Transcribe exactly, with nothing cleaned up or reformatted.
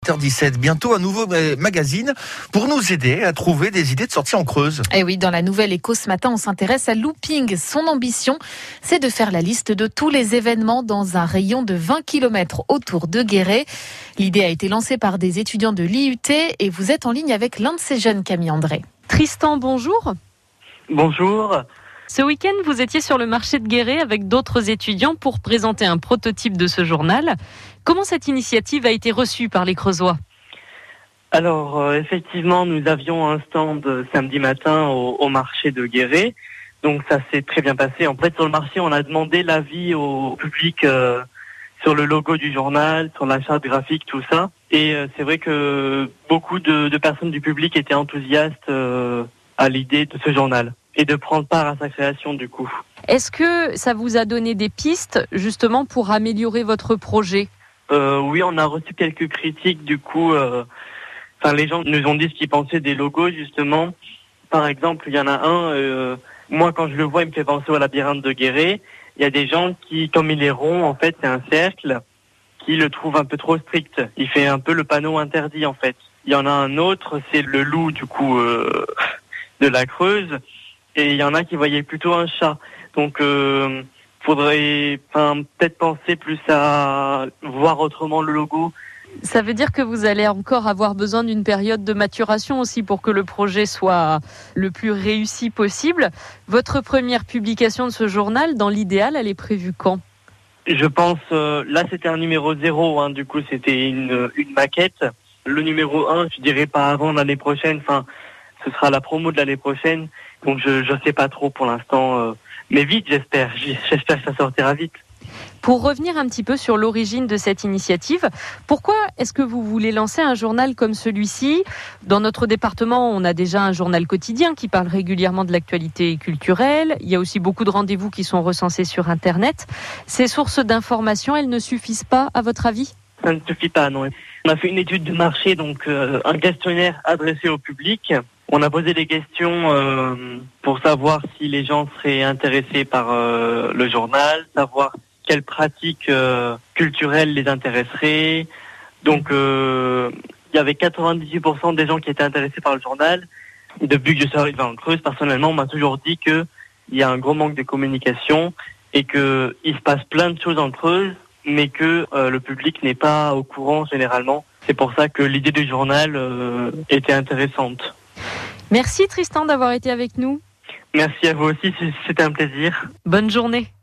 huit heures dix-sept, bientôt un nouveau magazine pour nous aider à trouver des idées de sortie en Creuse. Et oui, dans la Nouvelle Écho ce matin, on s'intéresse à Looping. Son ambition, c'est de faire la liste de tous les événements dans un rayon de vingt kilomètres autour de Guéret. L'idée a été lancée par des étudiants de l'I U T et vous êtes en ligne avec l'un de ces jeunes, Camille André. Tristan, bonjour. Bonjour. Ce week-end, vous étiez sur le marché de Guéret avec d'autres étudiants pour présenter un prototype de ce journal. Comment cette initiative a été reçue par les Creusois ? Alors, euh, effectivement, nous avions un stand euh, samedi matin au, au marché de Guéret. Donc, ça s'est très bien passé. En fait, sur le marché, on a demandé l'avis au public euh, sur le logo du journal, sur la charte graphique, tout ça. Et euh, c'est vrai que beaucoup de, de personnes du public étaient enthousiastes euh, à l'idée de ce journal et de prendre part à sa création, du coup. Est-ce que ça vous a donné des pistes, justement, pour améliorer votre projet ? euh, Oui, on a reçu quelques critiques, du coup... Euh, Enfin, les gens nous ont dit ce qu'ils pensaient des logos, justement. Par exemple, il y en a un, euh, moi, quand je le vois, il me fait penser au labyrinthe de Guéret. Il y a des gens qui, comme il est rond, en fait, c'est un cercle, qui le trouvent un peu trop strict. Il fait un peu le panneau interdit, en fait. Il y en a un autre, c'est le loup, du coup, euh, de la Creuse. Et il y en a qui voyaient plutôt un chat. Donc, euh, faudrait enfin, peut-être penser plus à voir autrement le logo. Ça veut dire que vous allez encore avoir besoin d'une période de maturation aussi pour que le projet soit le plus réussi possible. Votre première publication de ce journal, dans l'idéal, elle est prévue quand ? Je pense, euh, là c'était un numéro zéro, hein, du coup c'était une, une maquette. Le numéro un, je dirais pas avant l'année prochaine, enfin ce sera la promo de l'année prochaine. Donc je je sais pas trop pour l'instant, euh, mais vite j'espère, j'espère que ça sortira vite. Pour revenir un petit peu sur l'origine de cette initiative, pourquoi est-ce que vous voulez lancer un journal comme celui-ci ? Dans notre département, on a déjà un journal quotidien qui parle régulièrement de l'actualité culturelle. Il y a aussi beaucoup de rendez-vous qui sont recensés sur Internet. Ces sources d'information, elles ne suffisent pas, à votre avis ? Ça ne suffit pas, non. On a fait une étude de marché, donc euh, un questionnaire adressé au public. On a posé des questions euh, pour savoir si les gens seraient intéressés par euh, le journal, savoir quelles pratiques euh, culturelles les intéresseraient. Donc, euh, il y avait quatre-vingt-dix-huit pour cent des gens qui étaient intéressés par le journal. Depuis que je suis arrivé en Creuse, personnellement, on m'a toujours dit qu'il y a un gros manque de communication et qu'il se passe plein de choses en Creuse, mais que euh, le public n'est pas au courant généralement. C'est pour ça que l'idée du journal euh, était intéressante. Merci Tristan d'avoir été avec nous. Merci à vous aussi, c'était un plaisir. Bonne journée.